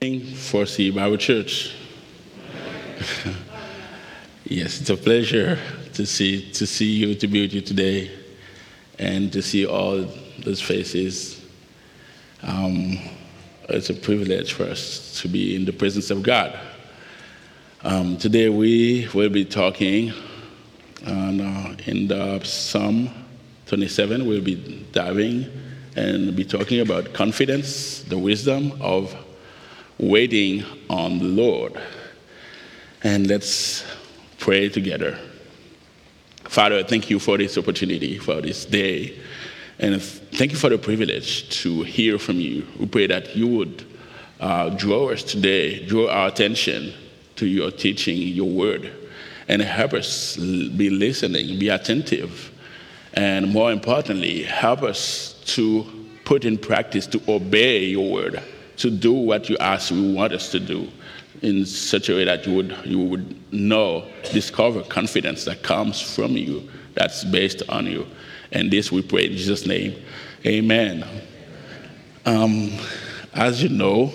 For C Bible Church. Yes, it's a pleasure to see you, to be with you today, and to see all those faces. It's a privilege for us to be in the presence of God. Today we will be talking in the Psalm 27. We'll be diving and be talking about confidence, the wisdom of waiting on the Lord. And let's pray together. Father, thank you for this opportunity, for this day. And thank you for the privilege to hear from you. We pray that you would draw us today, draw our attention to your teaching, your word, and help us be listening, be attentive, and more importantly, help us to put in practice, to obey your word, to do what you ask you want us to do in such a way that you would know, discover confidence that comes from you, that's based on you. And this we pray in Jesus' name. Amen. As you know,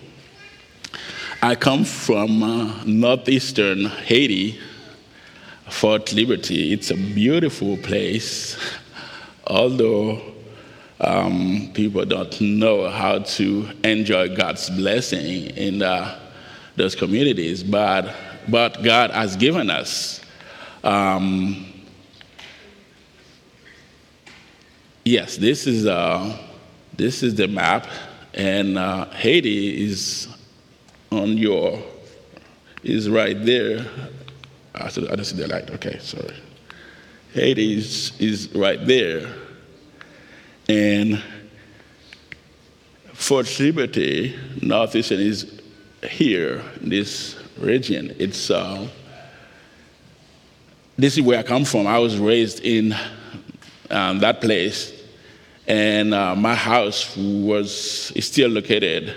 I come from northeastern Haiti, Fort Liberty. It's a beautiful place, although people don't know how to enjoy God's blessing in those communities, but God has given us. Yes, this is the map, and Haiti is is right there. I don't see the light. Okay, sorry. Haiti is right there. And Fort Liberty, northeastern, is here in this region. It's this is where I come from. I was raised in that place, and my house is still located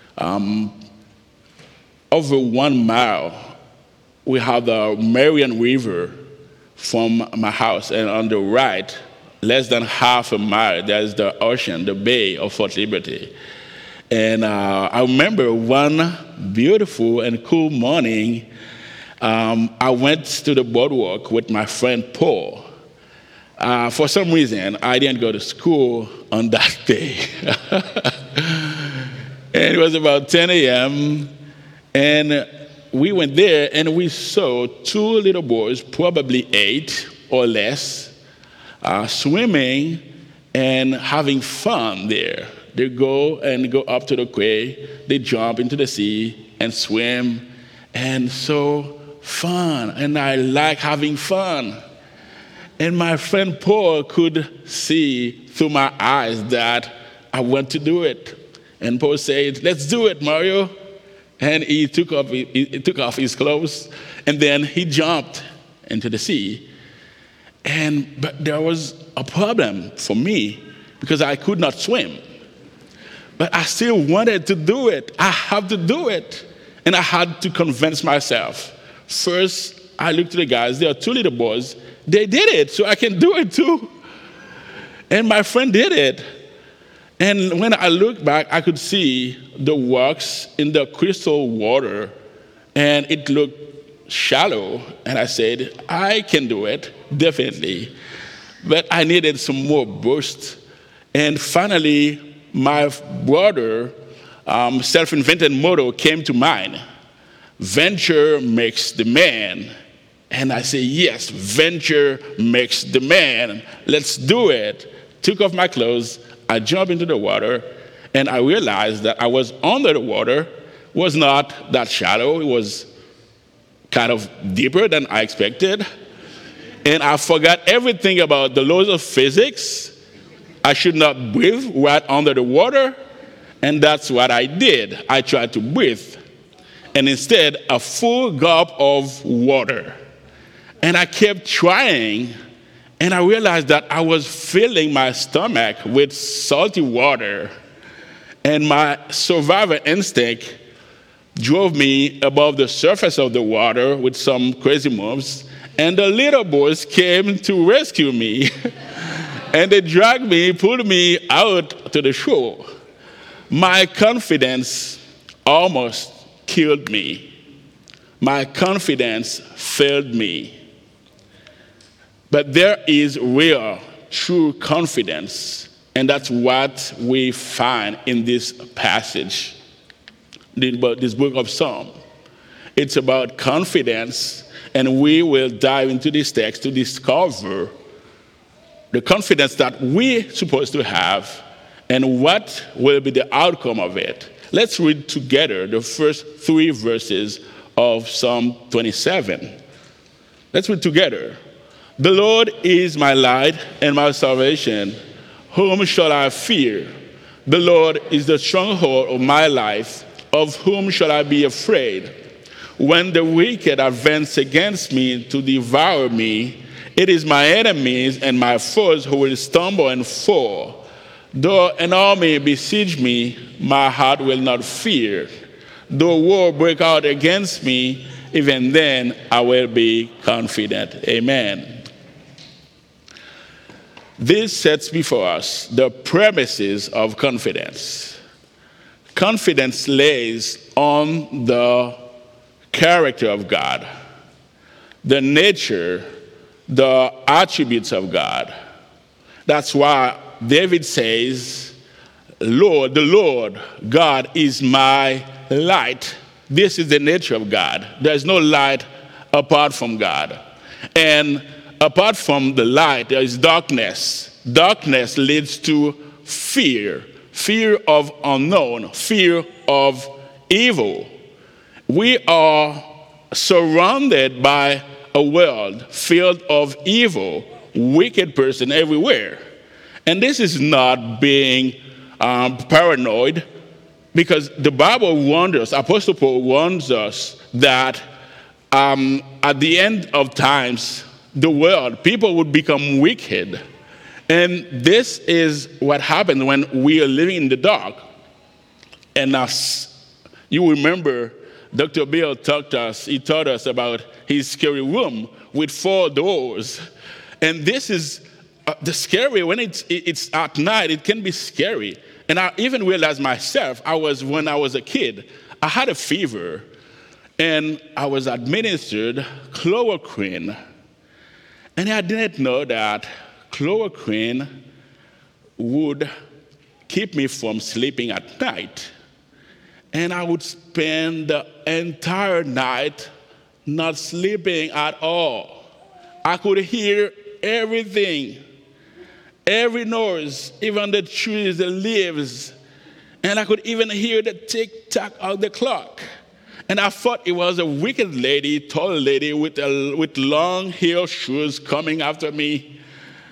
over 1 mile. We have the Marion River from my house, and on the right, less than half a mile, there's the ocean, the bay of Fort Liberty. And I remember one beautiful and cool morning, I went to the boardwalk with my friend Paul. For some reason, I didn't go to school on that day. And it was about 10 a.m., and we went there, and we saw two little boys, probably 8 or less, swimming and having fun there. They go up to the quay, they jump into the sea and swim, and so fun. And I like having fun. And my friend Paul could see through my eyes that I want to do it. And Paul said, "Let's do it, Mario." And he took off his clothes, and then he jumped into the sea. But there was a problem for me because I could not swim. But I still wanted to do it. I have to do it. And I had to convince myself. First, I looked to the guys. There are 2 little boys. They did it, so I can do it too. And my friend did it. And when I looked back, I could see the rocks in the crystal water, and it looked shallow. And I said, I can do it, definitely. But I needed some more boost. And finally, my brother self-invented motto came to mind. Venture makes the man. And I said, yes, venture makes the man. Let's do it. Took off my clothes. I jumped into the water, and I realized that I was under the water. It was not that shallow. It was kind of deeper than I expected. And I forgot everything about the laws of physics. I should not breathe right under the water, and that's what I did. I tried to breathe, and instead, a full gulp of water. And I kept trying, and I realized that I was filling my stomach with salty water, and my survival instinct drove me above the surface of the water with some crazy moves, and the little boys came to rescue me. And they dragged me, pulled me out to the shore. My confidence almost killed me. My confidence failed me. But there is real, true confidence, and that's what we find in this passage, this book of Psalms. It's about confidence, and we will dive into this text to discover the confidence that we're supposed to have and what will be the outcome of it. Let's read together the first 3 verses of Psalm 27. Let's read together. The Lord is my light and my salvation. Whom shall I fear? The Lord is the stronghold of my life. Of whom shall I be afraid? When the wicked advance against me to devour me, it is my enemies and my foes who will stumble and fall. Though an army besiege me, my heart will not fear. Though war break out against me, even then I will be confident. Amen. This sets before us the premises of confidence. Confidence lays on the character of God, the nature, the attributes of God. That's why David says, Lord, the Lord, God is my light. This is the nature of God. There's no light apart from God. And apart from the light, there is darkness. Darkness leads to fear, fear of unknown, fear of evil. We are surrounded by a world filled of evil, wicked person everywhere. And this is not being paranoid, because the Bible warns us, Apostle Paul warns us that at the end of times, the world, people would become wicked. And this is what happens when we are living in the dark. And as you remember, Dr. Bill taught us about his scary room with 4 doors. And this is the scary, when it's at night, it can be scary. And I even realized myself, when I was a kid, I had a fever, and I was administered chloroquine. And I didn't know that chloroquine would keep me from sleeping at night. And I would spend the entire night not sleeping at all. I could hear everything, every noise, even the trees, the leaves. And I could even hear the tick-tock of the clock. And I thought it was a wicked lady, tall lady with long heel shoes coming after me.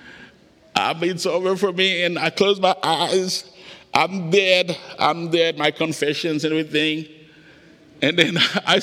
It's over for me, and I closed my eyes. I'm dead, my confessions and everything. And then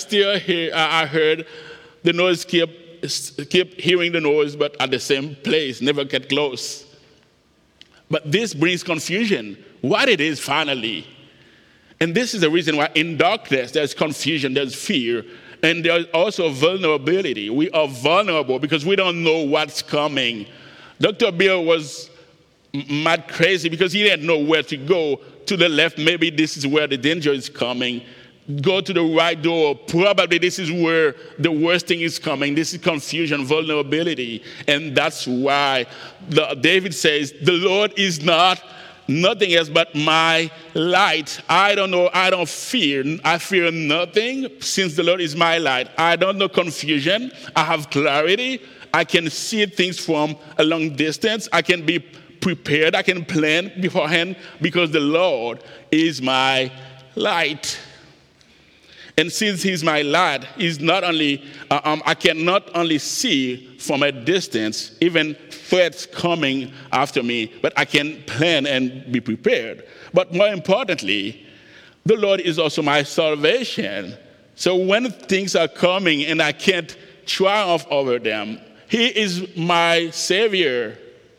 I heard the noise, keep hearing the noise, but at the same place, never get close. But this brings confusion, what it is finally. And this is the reason why in darkness there's confusion, there's fear, and there's also vulnerability. We are vulnerable because we don't know what's coming. Dr. Bill was mad crazy because he didn't know where to go. To the left, maybe this is where the danger is coming. Go to the right door, probably this is where the worst thing is coming. This is confusion, vulnerability. And that's why David says, the Lord is nothing else but my light. I don't know, I don't fear. I fear nothing since the Lord is my light. I don't know confusion. I have clarity. I can see things from a long distance. I can be prepared. I can plan beforehand because the Lord is my light. And since he's my light, he's not only, I can not only see from a distance, even threats coming after me, but I can plan and be prepared. But more importantly, the Lord is also my salvation. So when things are coming and I can't triumph over them, he is my savior.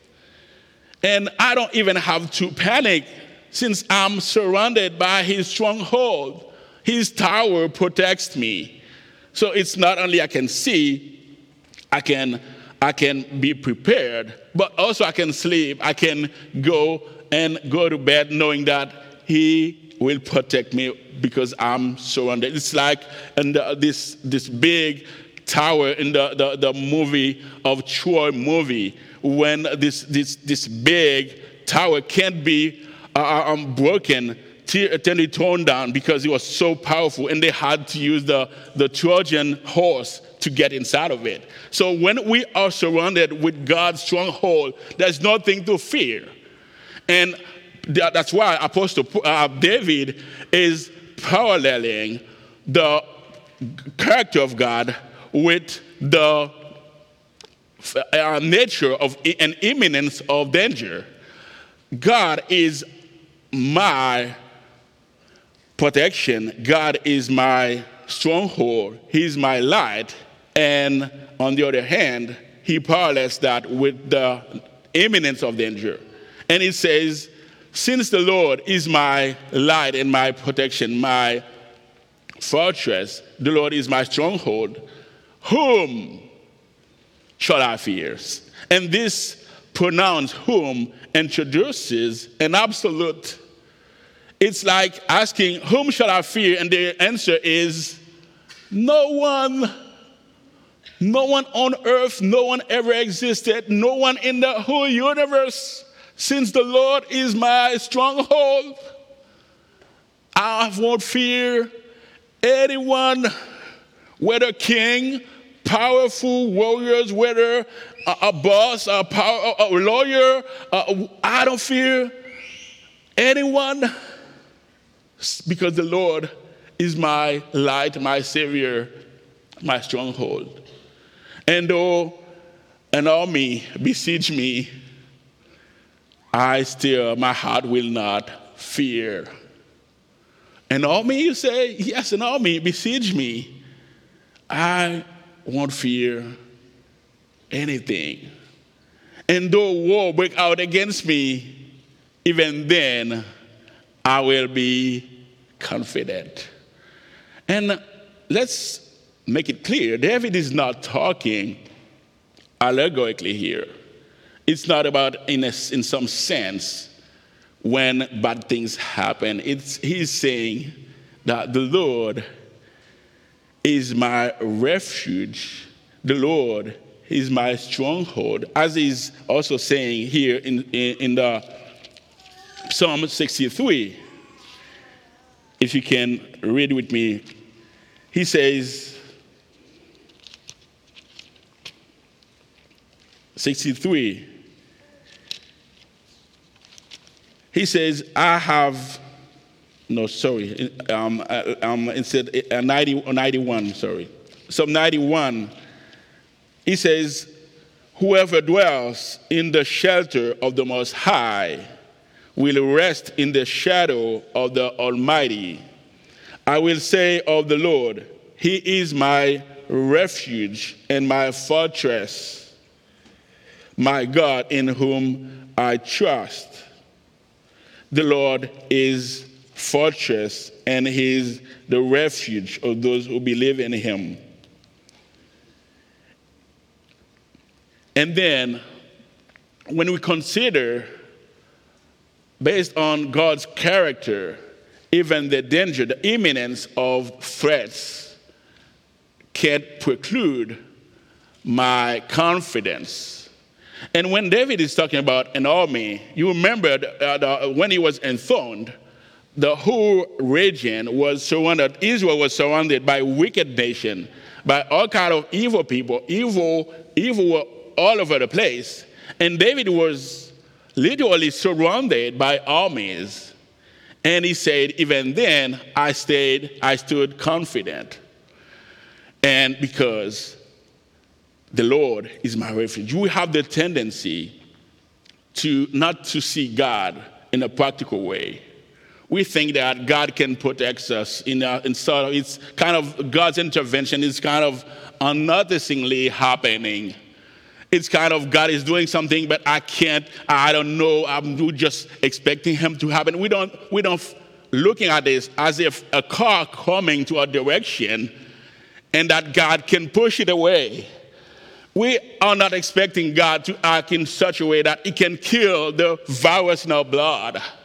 And I don't even have to panic since I'm surrounded by his stronghold. His tower protects me. So it's not only I can see, I can be prepared, but also I can sleep. I can go to bed knowing that he will protect me because I'm surrounded. It's like this big tower in the movie of Troy movie, when this big tower can't be broken, totally torn down, because it was so powerful, and they had to use the Trojan horse to get inside of it. So when we are surrounded with God's stronghold, there's nothing to fear. And that's why Apostle David is paralleling the character of God with the nature of an imminence of danger. God is my protection. God is my stronghold. He's my light. And on the other hand, he parallels that with the imminence of danger. And it says, since the Lord is my light and my protection, my fortress, the Lord is my stronghold, whom shall I fear? And this pronoun whom introduces an absolute. It's like asking, whom shall I fear? And the answer is no one. No one on earth, no one ever existed, no one in the whole universe. Since the Lord is my stronghold, I won't fear anyone, whether king, powerful warriors, whether a boss, a lawyer. I don't fear anyone, because the Lord is my light, my savior, my stronghold. And though an army besiege me, my heart will not fear. An army, you say? Yes, an army besiege me. I won't fear anything. And though war break out against me, even then I will be confident. And let's make it clear, David is not talking allegorically here. It's not about, in some sense, when bad things happen. He's saying that the Lord is my refuge. The Lord is my stronghold. As he's also saying here in the Psalm 63. If you can read with me. He says, 63. He says, instead 91, sorry. Psalm 91, he says, whoever dwells in the shelter of the Most High will rest in the shadow of the Almighty. I will say of the Lord, he is my refuge and my fortress, my God in whom I trust. The Lord is fortress, and he is the refuge of those who believe in him. And then, when we consider, based on God's character, even the danger, the imminence of threats can't preclude my confidence. And when David is talking about an army, you remember when he was enthroned, the whole region was surrounded, Israel was surrounded by wicked nation, by all kind of evil people, evil were all over the place. And David was literally surrounded by armies. And he said, even then, I stood confident. And because the Lord is my refuge. We have the tendency not to see God in a practical way. We think that God can protect us it's kind of God's intervention is kind of unnoticingly happening. It's kind of God is doing something, but I don't know, I'm just expecting him to happen. We don't looking at this as if a car coming to our direction and that God can push it away. We are not expecting God to act in such a way that it can kill the virus in our blood.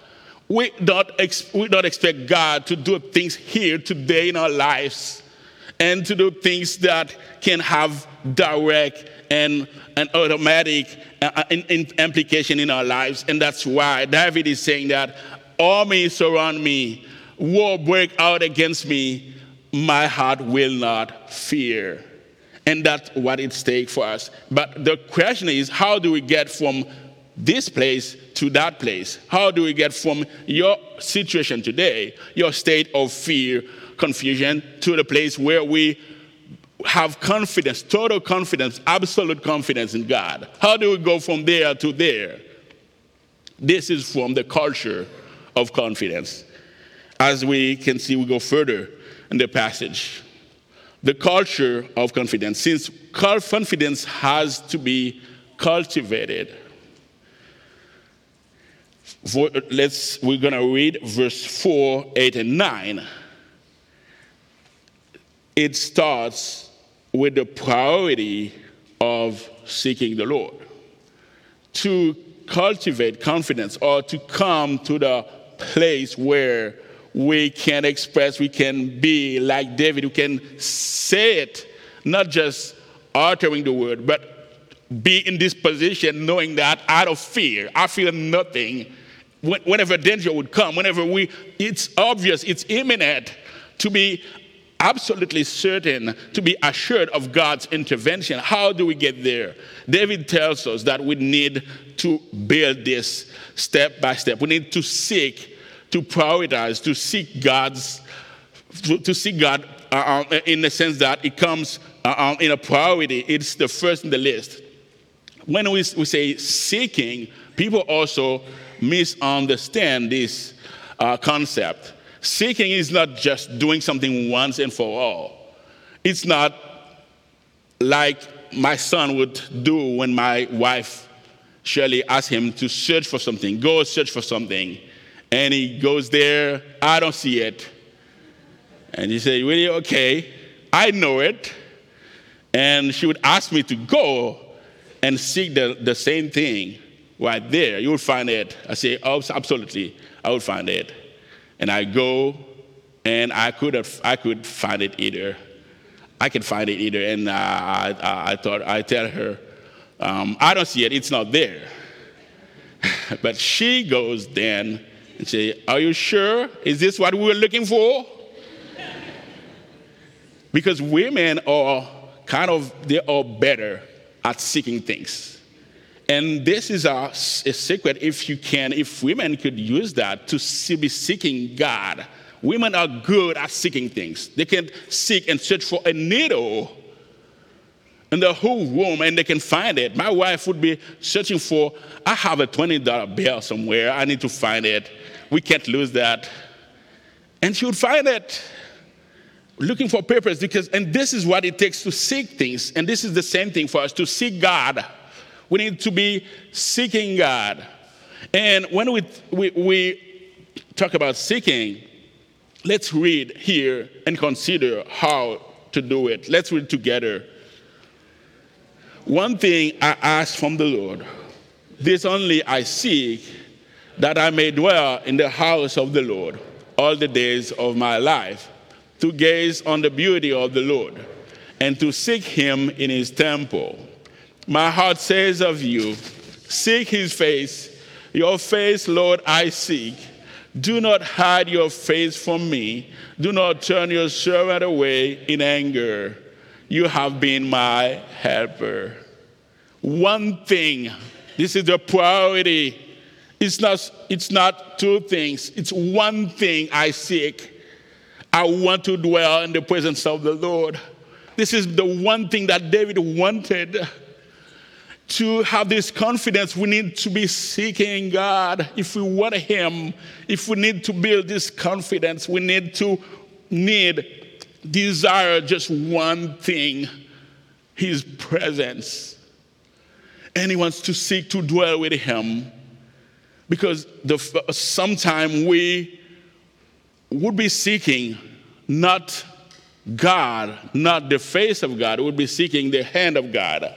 we don't expect God to do things here today in our lives and to do things that can have direct and automatic implication in our lives. And that's why David is saying that armies surround me, war break out against me, my heart will not fear. And that's what it takes for us. But the question is, how do we get from this place to that place? How do we get from your situation today, your state of fear, confusion, to the place where we have confidence, total confidence, absolute confidence in God? How do we go from there to there? This is from the culture of confidence. As we can see, we go further in the passage. The culture of confidence. Since confidence has to be cultivated. We're going to read verse 4, 8, and 9. It starts with the priority of seeking the Lord. To cultivate confidence, or to come to the place where we can express, we can be like David, who can say it, not just uttering the word, but be in this position knowing that out of fear, I feel nothing. Whenever danger would come, it's obvious, it's imminent, to be absolutely certain, to be assured of God's intervention. How do we get there? David tells us that we need to build this step by step. We need to seek, to prioritize, to seek God in the sense that it comes in a priority. It's the first in the list. When we say seeking, people also misunderstand this concept. Seeking is not just doing something once and for all. It's not like my son would do when my wife Shirley asked him to search for something. Go search for something. And he goes there, I don't see it. And he said, really? Okay, I know it. And she would ask me to go and seek the same thing right there. You'll find it. I say, oh, absolutely, I will find it. And I go, and I could find it either. I can find it either. And I tell her, I don't see it. It's not there. But she goes then and say, are you sure? Is this what we were looking for? Because women are they are better at seeking things. And this is a secret, if women could use that to be seeking God. Women are good at seeking things. They can seek and search for a needle in the whole room, and they can find it. My wife would be searching for, I have a $20 bill somewhere. I need to find it. We can't lose that. And she would find it, looking for papers, and this is what it takes to seek things. And this is the same thing for us, to seek God. We need to be seeking God. And when we talk about seeking, let's read here and consider how to do it. Let's read together. One thing I ask from the Lord, this only I seek, that I may dwell in the house of the Lord all the days of my life, to gaze on the beauty of the Lord and to seek him in his temple. My heart says of you, seek his face. Your face, Lord, I seek. Do not hide your face from me. Do not turn your servant away in anger. You have been my helper. One thing, this is the priority. It's not two things. It's one thing I seek. I want to dwell in the presence of the Lord. This is the one thing that David wanted. To have this confidence, we need to be seeking God. If we want him, if we need to build this confidence, we need desire just one thing, his presence. And he wants to seek to dwell with him. Because sometime we would be seeking not God, not the face of God. We would be seeking the hand of God.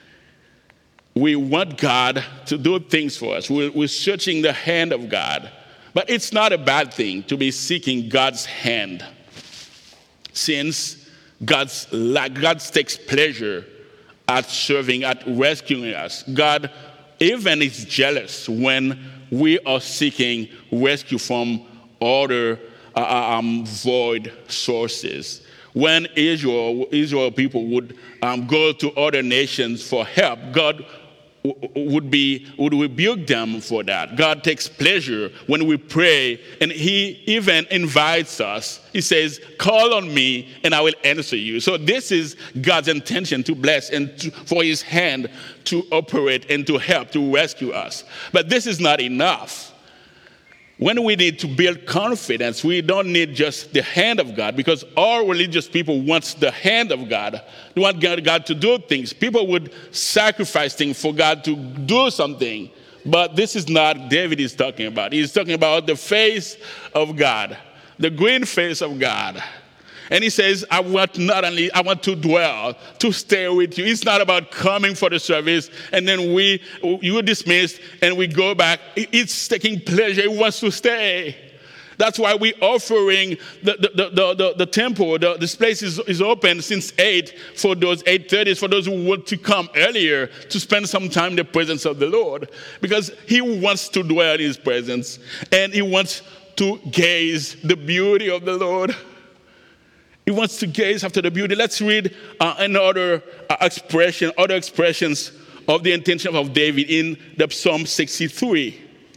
We want God to do things for us. We're searching the hand of God. But it's not a bad thing to be seeking God's hand, since God takes pleasure at serving, at rescuing us. God even is jealous when we are seeking rescue from other void sources. When Israel people would go to other nations for help, God would rebuke them for that. God takes pleasure when we pray, and he even invites us. He says, call on me and I will answer you. So this is God's intention, to bless and for his hand to operate and to help, to rescue us. But this is not enough. When we need to build confidence, we don't need just the hand of God, because all religious people want the hand of God. They want God to do things. People would sacrifice things for God to do something. But this is not David is talking about. He's talking about the face of God, the green face of God. And he says, I want to dwell, to stay with you. It's not about coming for the service and then you dismissed and we go back. It's taking pleasure. It wants to stay. That's why we're offering the temple. This place is open since 8 for those 8:30, for those who want to come earlier to spend some time in the presence of the Lord. Because he wants to dwell in his presence and he wants to gaze the beauty of the Lord. He wants to gaze after the beauty. Let's read other expressions of the intention of David in the Psalm 63.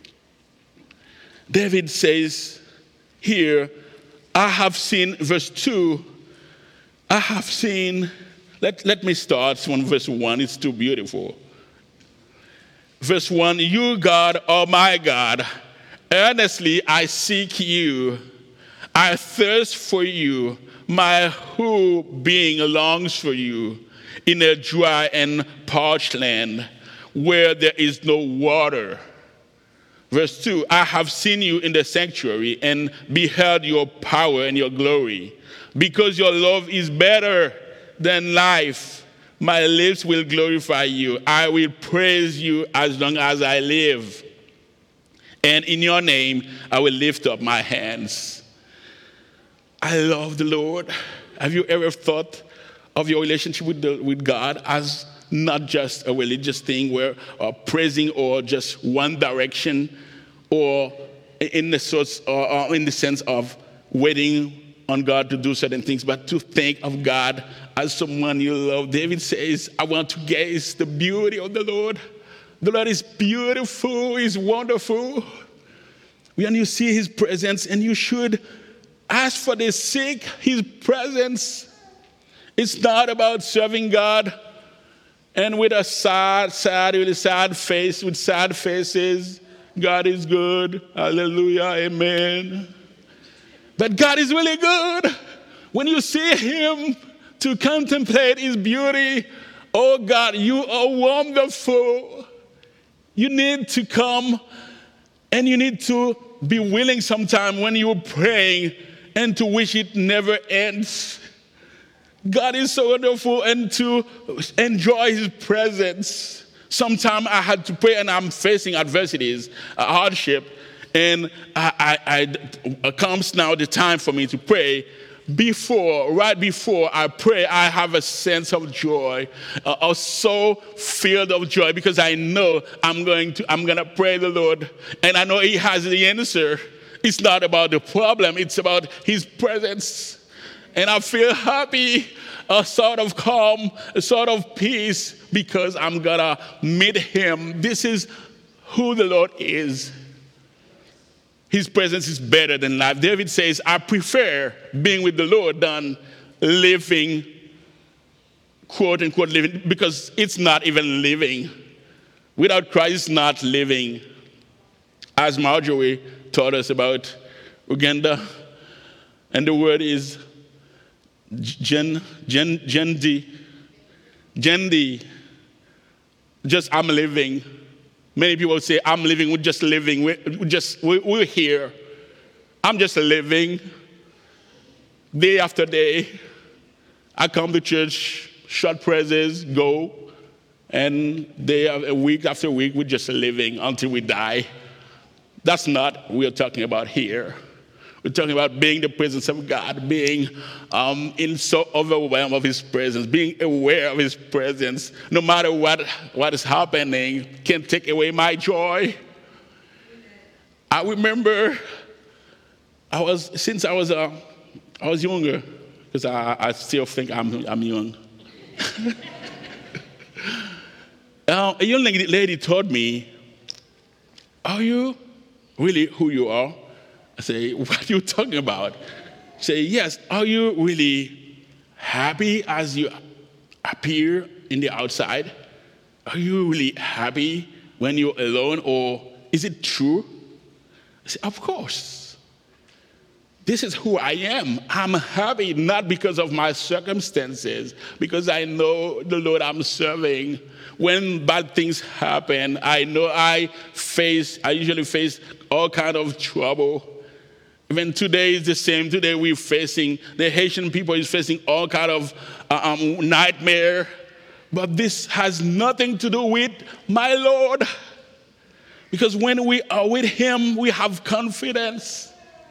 David says here, I have seen, verse 2, I have seen, let me start from verse 1, it's too beautiful. Verse 1, you God, oh my God, earnestly I seek you. I thirst for you. My whole being longs for you in a dry and parched land where there is no water. Verse 2, I have seen you in the sanctuary and beheld your power and your glory. Because your love is better than life, my lips will glorify you. I will praise you as long as I live. And in your name, I will lift up my hands. I love the Lord. Have you ever thought of your relationship with God as not just a religious thing where praising or just one direction, or in the sense of waiting on God to do certain things, but to think of God as someone you love? David says, I want to gaze the beauty of the Lord. The Lord is beautiful, he's wonderful. When you see his presence, and you should ask for the seek his presence. It's not about serving God and with a sad face, with sad faces. God is good. Hallelujah. Amen. But God is really good. When you see him, to contemplate his beauty, oh God, you are wonderful. You need to come and you need to be willing sometime when you're praying and to wish it never ends. God is so wonderful, and to enjoy his presence. Sometimes I had to pray and I'm facing adversities, hardship, and comes now the time for me to pray. Right before I pray, I have a sense of joy, so filled of joy, because I know I'm gonna pray the Lord, and I know he has the answer. It's not about the problem, it's about his presence. And I feel happy, a sort of calm, a sort of peace, because I'm gonna meet him. This is who the Lord is. His presence is better than life. David says, I prefer being with the Lord than living, quote unquote living, because it's not even living. Without Christ, it's not living. As Marjorie taught us about Uganda, and the word is Jendi, just I'm living. Many people say, I'm living, we're just living, we're here. I'm just living. Day after day, I come to church, short praises, go, and week after week, we're just living until we die. That's not what we're talking about here. We're talking about being the presence of God, being in so overwhelmed of his presence, being aware of his presence. No matter what is happening, can take away my joy. I remember since I was younger, because I still think I'm young. A young lady told me, "Are you really who you are?" I say, "What are you talking about?" She say, "Yes, are you really happy as you appear in the outside? Are you really happy when you're alone, or is it true?" I say, "Of course. This is who I am. I'm happy not because of my circumstances, because I know the Lord I'm serving. When bad things happen, I know I usually face all kind of trouble. Even today is the same. Today the Haitian people is facing all kind of nightmare. But this has nothing to do with my Lord. Because when we are with him, we have confidence.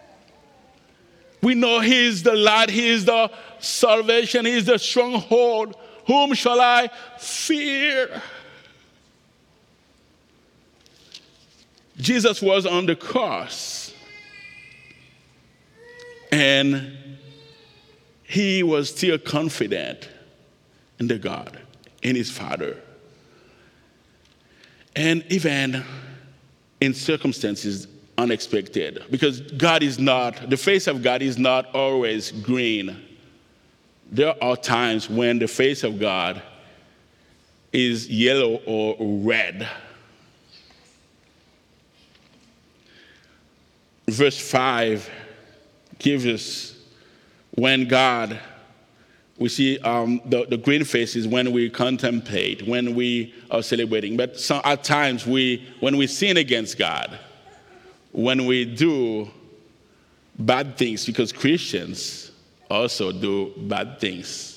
We know he is the light, he is the salvation, he is the stronghold. Whom shall I fear?" Jesus was on the cross, and he was still confident in the God, in his Father. And even in circumstances unexpected, because the face of God is not always green. There are times when the face of God is yellow or red. Verse 5 gives us when God, we see the green faces when we contemplate, when we are celebrating. But at times when we sin against God, when we do bad things, because Christians also do bad things.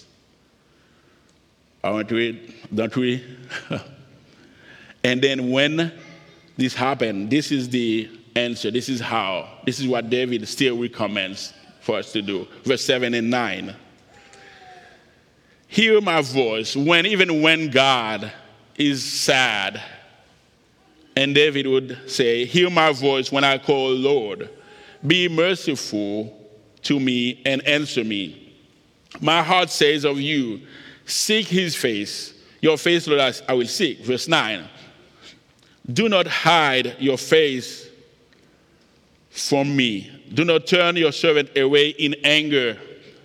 Don't we? And then when this happens, this is the answer. This is what David still recommends for us to do. Verse 7 and 9. "Hear my voice even when God is sad." And David would say, "Hear my voice when I call, Lord. Be merciful to me and answer me. My heart says of you, seek his face. Your face, Lord, I will seek." Verse 9. "Do not hide your face from me. Do not turn your servant away in anger."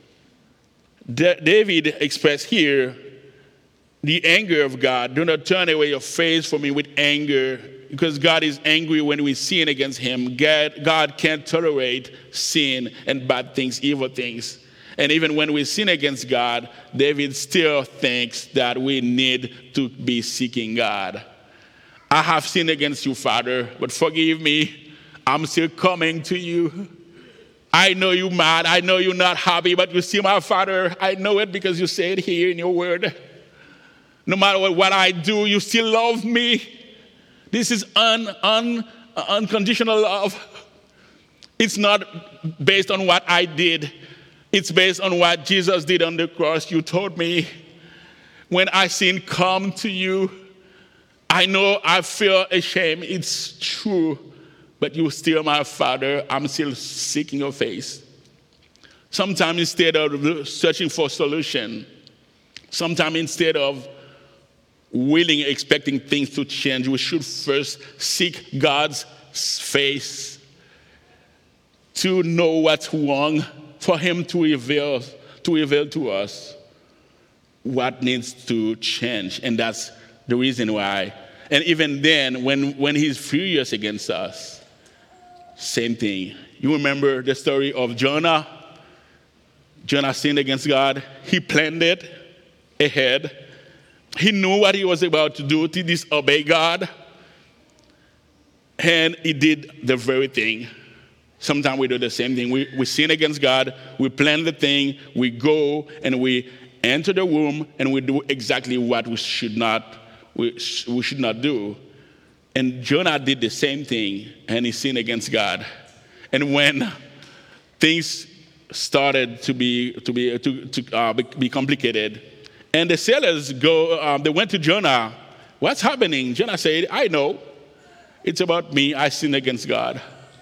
David expressed here the anger of God. Do not turn away your face from me with anger, because God is angry when we sin against him. God can't tolerate sin and bad things, evil things. And even when we sin against God, David still thinks that we need to be seeking God. "I have sinned against you, Father, but forgive me. I'm still coming to you. I know you're mad. I know you're not happy, but you see my Father. I know it because you say it here in your word. No matter what I do, you still love me." This is unconditional love. It's not based on what I did. It's based on what Jesus did on the cross. You told me, when I sin, come to you. I know I feel ashamed. It's true. But you're still my Father. I'm still seeking your face. Sometimes instead of searching for a solution, sometimes instead of expecting things to change, we should first seek God's face to know what's wrong, for him to reveal to us what needs to change. And that's the reason why. And even then, when he's furious against us, same thing. You remember the story of Jonah? Jonah sinned against God. He planned it ahead. He knew what he was about to do to disobey God. And he did the very thing. Sometimes we do the same thing. We sin against God. We plan the thing. We go and we enter the room and we do exactly what we should not do. And Jonah did the same thing, and he sinned against God. And when things started to be complicated, and the sailors they went to Jonah. What's happening? Jonah said, I know. It's about me. I sinned against God.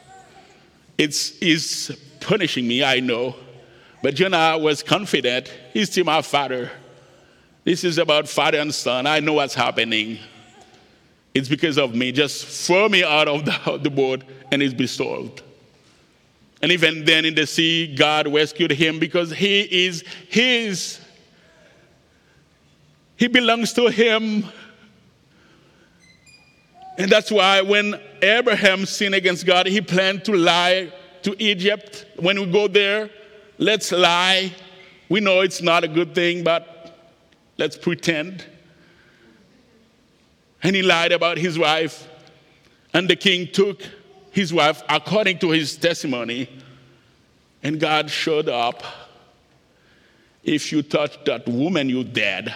He's punishing me, I know. But Jonah was confident. He's still my father. This is about father and son. I know what's happening. It's because of me. Just throw me out of the boat and it's be solved. And even then in the sea, God rescued him because he is his. He belongs to him. And that's why when Abraham sinned against God, he planned to lie to Egypt. When we go there, let's lie. We know it's not a good thing, but let's pretend. And he lied about his wife. And the king took his wife according to his testimony. And God showed up. If you touch that woman, you're dead.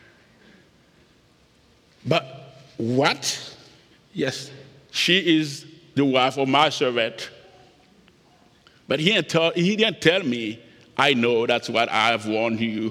But what? Yes, she is the wife of my servant. But he didn't tell me, I know that's what I have warned you.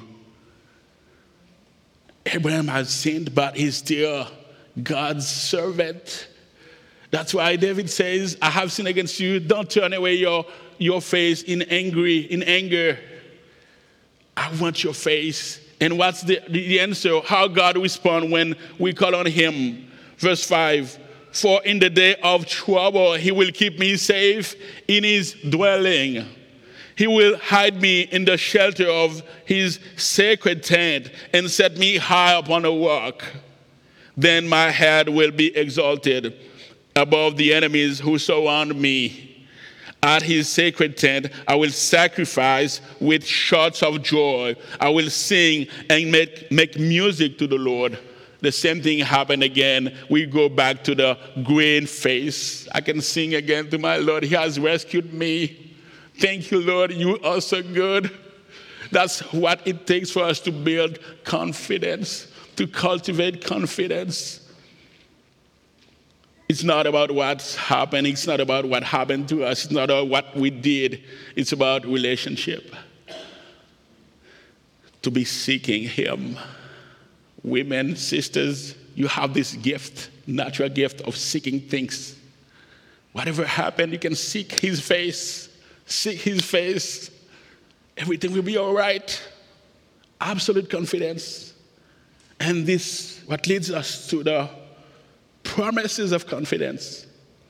Abraham has sinned, but he's still God's servant. That's why David says, I have sinned against you. Don't turn away your face in anger. I want your face. And what's the answer? How God responds when we call on him. Verse 5, for in the day of trouble, he will keep me safe in his dwelling. He will hide me in the shelter of his sacred tent and set me high upon a rock. Then my head will be exalted above the enemies who surround me. At his sacred tent, I will sacrifice with shouts of joy. I will sing and make music to the Lord. The same thing happened again. We go back to the green face. I can sing again to my Lord. He has rescued me. Thank you, Lord. You are so good. That's what it takes for us to build confidence, to cultivate confidence. It's not about what's happening. It's not about what happened to us. It's not about what we did. It's about relationship. To be seeking him. Women, sisters, you have this gift, natural gift of seeking things. Whatever happened, you can seek his face. Seek his face. Everything will be all right. Absolute confidence. And this, what leads us to the promises of confidence.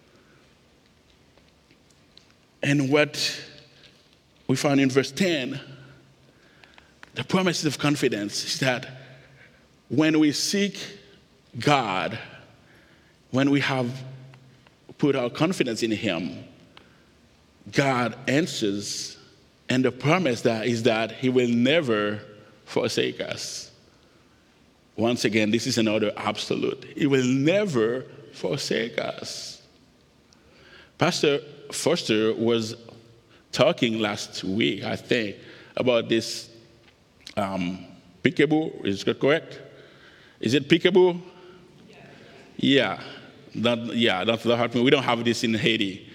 And what we find in verse 10, the promises of confidence is that when we seek God, when we have put our confidence in him, God answers, and the promise is that he will never forsake us. Once again, this is another absolute. He will never forsake us. Pastor Foster was talking last week, I think, about this peekaboo. Is that correct? Is it peekaboo? Yeah. That's the hard one. We don't have this in Haiti.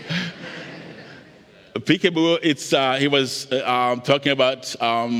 Peekaboo, he was talking about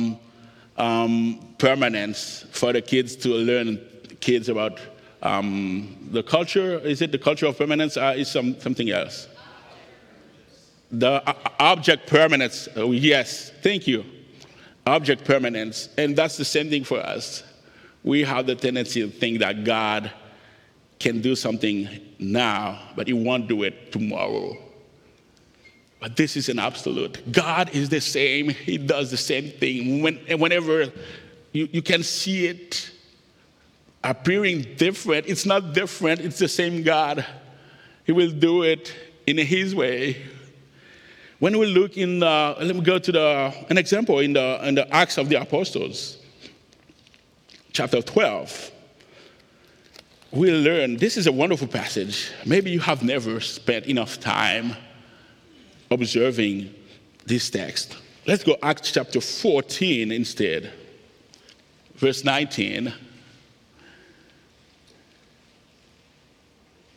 permanence for the kids to learn about the culture. Is it the culture of permanence? Is something else? The object permanence. Oh, yes, thank you. Object permanence. And that's the same thing for us. We have the tendency to think that God can do something now, but he won't do it tomorrow. But this is an absolute. God is the same. He does the same thing. Whenever you can see it appearing different, it's not different. It's the same God. He will do it in his way. When we look let me go to an example in the Acts of the Apostles, chapter 12. We learn, this is a wonderful passage. Maybe you have never spent enough time observing this text. Let's go Acts chapter 14 instead. Verse 19.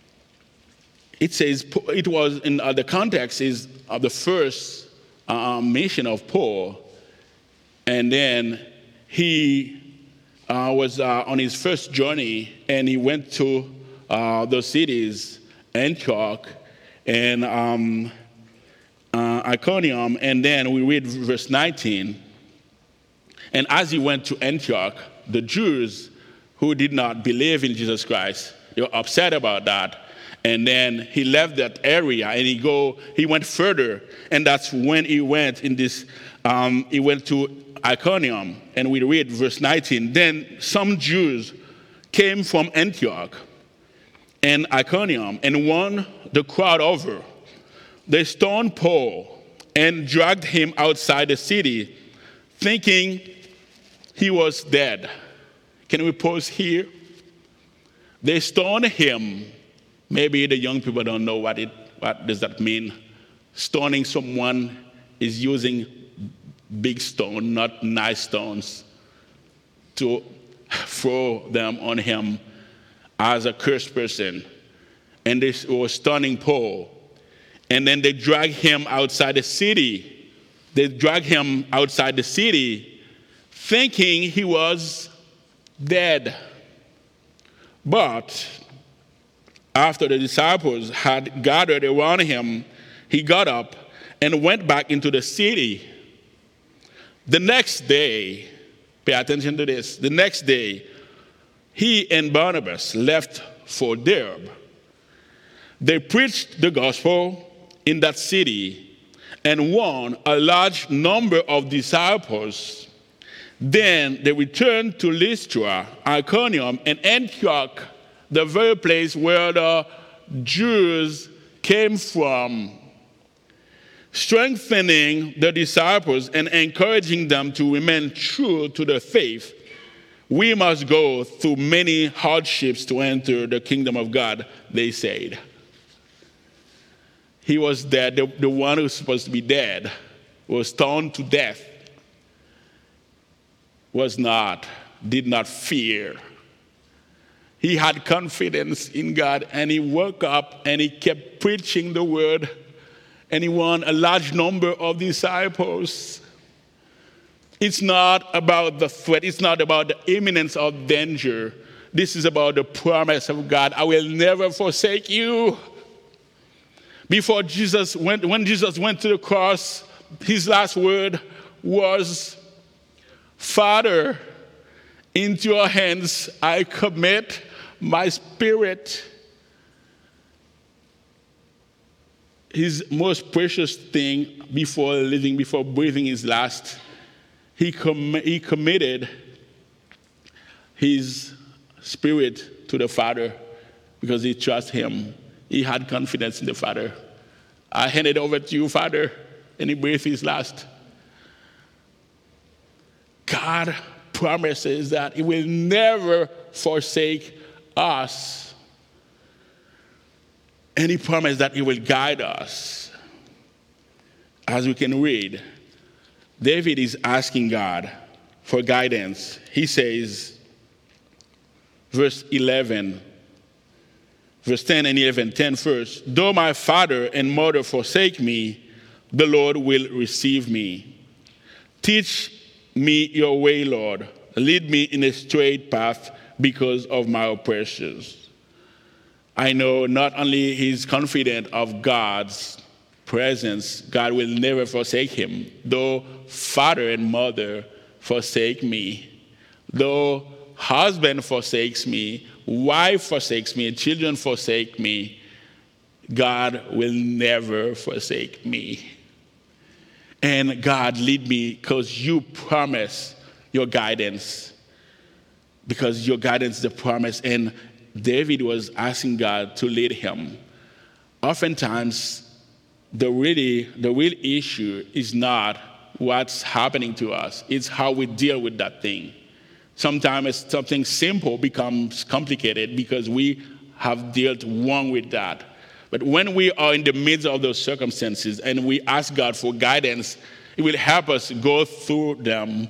it says it was in the context is of the first mission of Paul, and then he was on his first journey, and he went to those cities, Antioch and Iconium, and then we read verse 19. And as he went to Antioch, the Jews who did not believe in Jesus Christ, they were upset about that. And then he left that area and he went further. And that's when he went he went to Iconium. And we read verse 19. Then some Jews came from Antioch and Iconium and won the crowd over. They stoned Paul and dragged him outside the city, thinking he was dead. Can we pause here? They stoned him. Maybe the young people don't know what does that mean. Stoning someone is using big stone, not nice stones, to throw them on him as a cursed person. And they were stoning Paul. And then they dragged him outside the city. They dragged him outside the city thinking he was dead. But after the disciples had gathered around him, he got up and went back into the city. The next day, pay attention to this, the next day, he and Barnabas left for Derbe. They preached the gospel in that city and won a large number of disciples. Then they returned to Lystra, Iconium, and Antioch, the very place where the Jews came from, strengthening the disciples and encouraging them to remain true to the faith. We must go through many hardships to enter the kingdom of God, they said. He was dead. The one who was supposed to be dead was stoned to death. Did not fear. He had confidence in God, and he woke up and he kept preaching the word, and he won a large number of disciples. It's not about the threat. It's not about the imminence of danger. This is about the promise of God. I will never forsake you. When Jesus went to the cross, his last word was, Father, into your hands I commit my spirit. His most precious thing before breathing his last, he committed his spirit to the Father because he trusts him. He had confidence in the Father. I hand it over to you, Father, and he breathed his last. God promises that he will never forsake us. And he promised that he will guide us. As we can read, David is asking God for guidance. He says, verse 11, verse 10 and 11, 10 first, though my father and mother forsake me, the Lord will receive me. Teach me your way, Lord. Lead me in a straight path because of my oppressors. I know not only he's confident of God's presence, God will never forsake him. Though father and mother forsake me, though husband forsakes me, wife forsakes me, children forsake me, God will never forsake me. And God, lead me because you promise your guidance. Because your guidance is the promise. And David was asking God to lead him. Oftentimes, the real issue is not what's happening to us. It's how we deal with that thing. Sometimes something simple becomes complicated because we have dealt wrong with that. But when we are in the midst of those circumstances and we ask God for guidance, it will help us go through them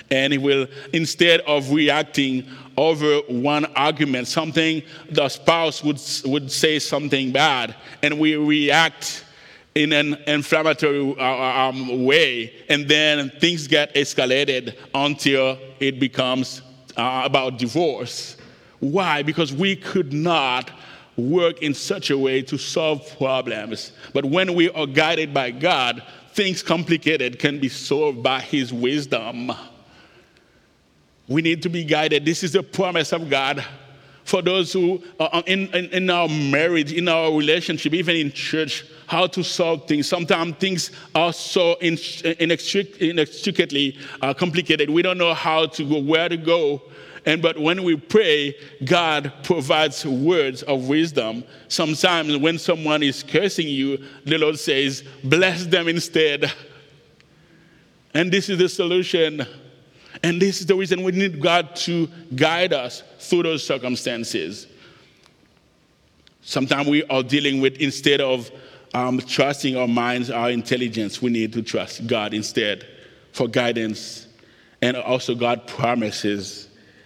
And he will, instead of reacting over one argument, something the spouse would say something bad, and we react in an inflammatory way, and then things get escalated until it becomes about divorce. Why? Because we could not work in such a way to solve problems. But when we are guided by God, things complicated can be solved by his wisdom. We need to be guided. This is the promise of God for those who are in our marriage, in our relationship, even in church, how to solve things. Sometimes things are so inextricably complicated. We don't know how to go, where to go. But when we pray, God provides words of wisdom. Sometimes when someone is cursing you, the Lord says, bless them instead. And this is the solution. And this is the reason we need God to guide us through those circumstances. Sometimes we are dealing with, instead of trusting our minds, our intelligence, we need to trust God instead for guidance. And also God promises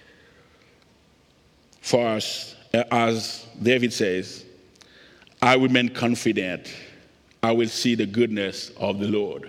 for us, as David says, I remain confident, I will see the goodness of the Lord.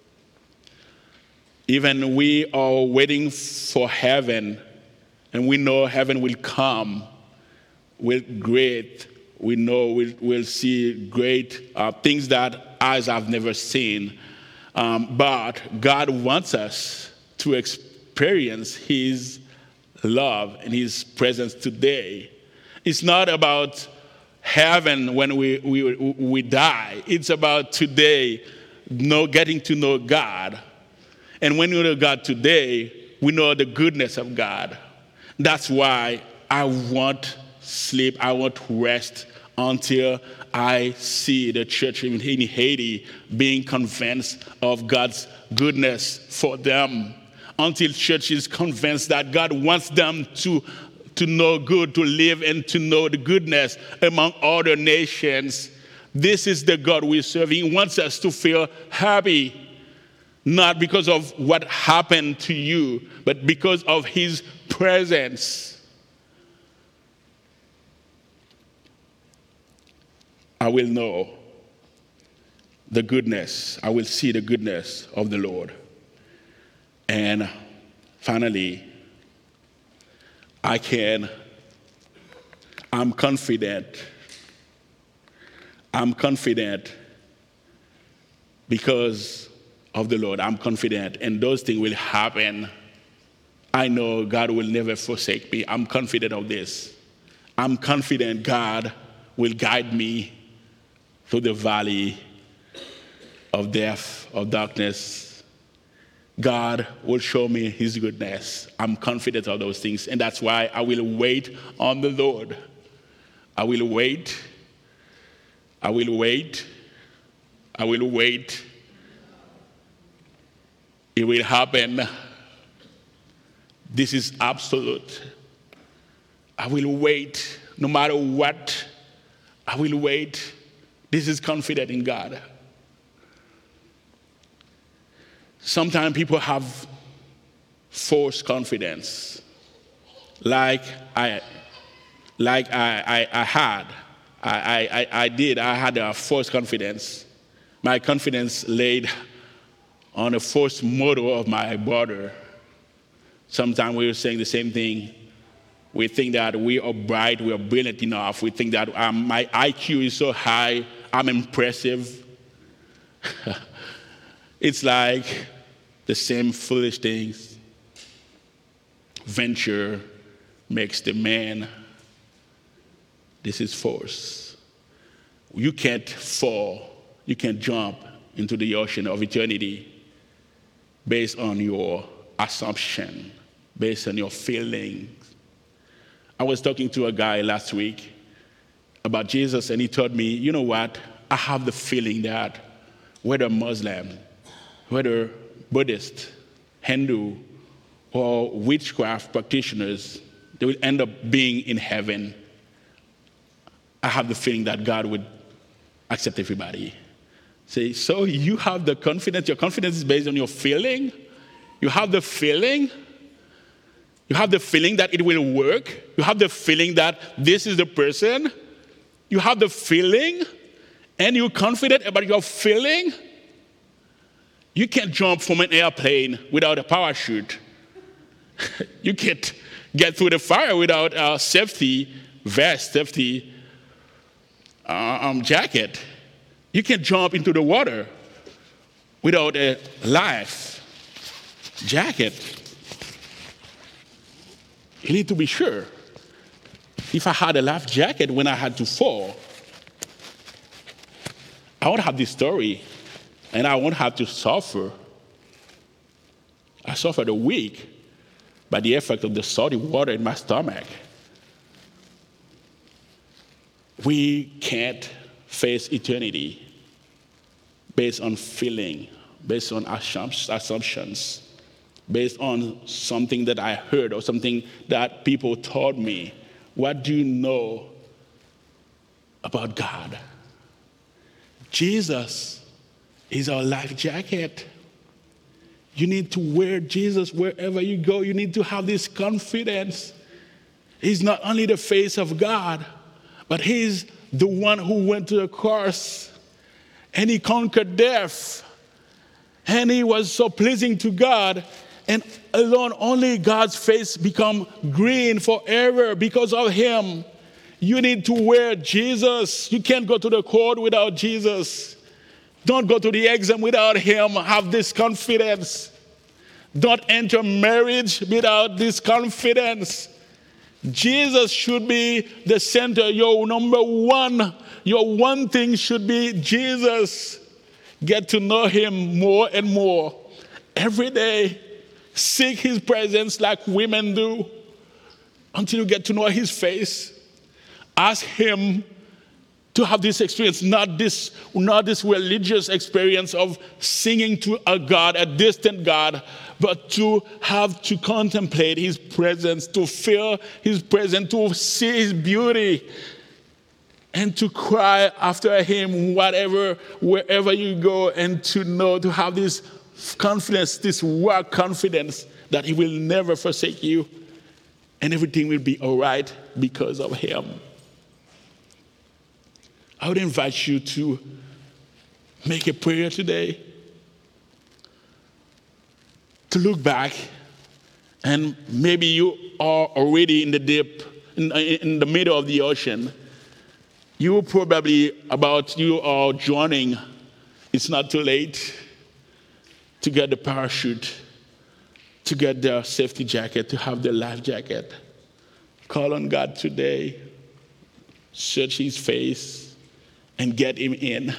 Even we are waiting for heaven, and we know heaven will come with great, we know we'll see great things that eyes have never seen. But God wants us to experience his love and his presence today. It's not about heaven when we die. It's about today, getting to know God. And when we know God today, we know the goodness of God. That's why I want sleep, I want rest until I see the church in Haiti being convinced of God's goodness for them. Until church is convinced that God wants them to know good, to live and to know the goodness among other nations. This is the God we serve. He wants us to feel happy, not because of what happened to you, but because of his presence. I will know the goodness, I will see the goodness of the Lord. And finally, I'm confident because of the Lord. I'm confident, and those things will happen. I know God will never forsake me. I'm confident of this. I'm confident God will guide me through the valley of death, of darkness. God will show me his goodness. I'm confident of those things, and that's why I will wait on the Lord. I will wait. I will wait. I will wait. It will happen. This is absolute. I will wait. No matter what, I will wait. This is confident in God. Sometimes people have false confidence, like I had a false confidence. My confidence laid on a false model of my brother. Sometimes we are saying the same thing. We think that we are bright, we are brilliant enough. We think that my IQ is so high, I'm impressive. It's like the same foolish things. Venture makes the man. This is false. You can't fall. You can't jump into the ocean of eternity based on your assumption, based on your feelings. I was talking to a guy last week about Jesus, and he told me, you know what? I have the feeling that whether Muslim, whether Buddhist, Hindu, or witchcraft practitioners, they will end up being in heaven. I have the feeling that God would accept everybody. Say, so you have the confidence, your confidence is based on your feeling? You have the feeling. You have the feeling that it will work. You have the feeling that this is the person. You have the feeling, and you're confident about your feeling. You can't jump from an airplane without a parachute. You can't get through the fire without a safety vest, safety jacket. You can't jump into the water without a life jacket. You need to be sure. If I had a life jacket when I had to fall, I would have this story, and I won't have to suffer. I suffered a week by the effect of the salty water in my stomach. We can't face eternity based on feeling, based on assumptions, based on something that I heard or something that people told me. What do you know about God? Jesus is our life jacket. You need to wear Jesus wherever you go. You need to have this confidence. He's not only the face of God, but he's the one who went to the cross and he conquered death. And he was so pleasing to God. And alone, only God's face become green forever because of him. You need to wear Jesus. You can't go to the court without Jesus. Don't go to the exam without him. Have this confidence. Don't enter marriage without this confidence. Jesus should be the center. Your number one, your one thing should be Jesus. Get to know him more and more. Every day, seek his presence like women do until you get to know his face. Ask him to have this experience, not this religious experience of singing to a God, a distant God, but to have to contemplate his presence, to feel his presence, to see his beauty, and to cry after him wherever you go, and to know, to have this confidence, this work confidence that he will never forsake you, and everything will be all right because of him. I would invite you to make a prayer today, to look back, and maybe you are already in the deep, in the middle of the ocean. You are drowning. It's not too late to get the parachute, to get the safety jacket, to have the life jacket. Call on God today. Search his face and get him in.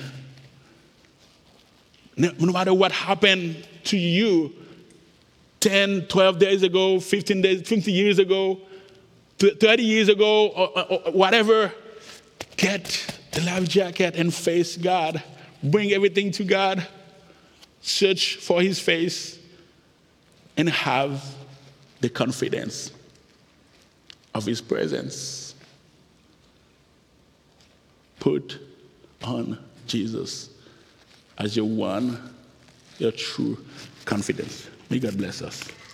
No matter what happened to you 10, 12 days ago, 15 days, 50 years ago, 30 years ago, or whatever, get the life jacket and face God. Bring everything to God. Search for his face and have the confidence of his presence. Put on Jesus as your true confidence. May God bless us.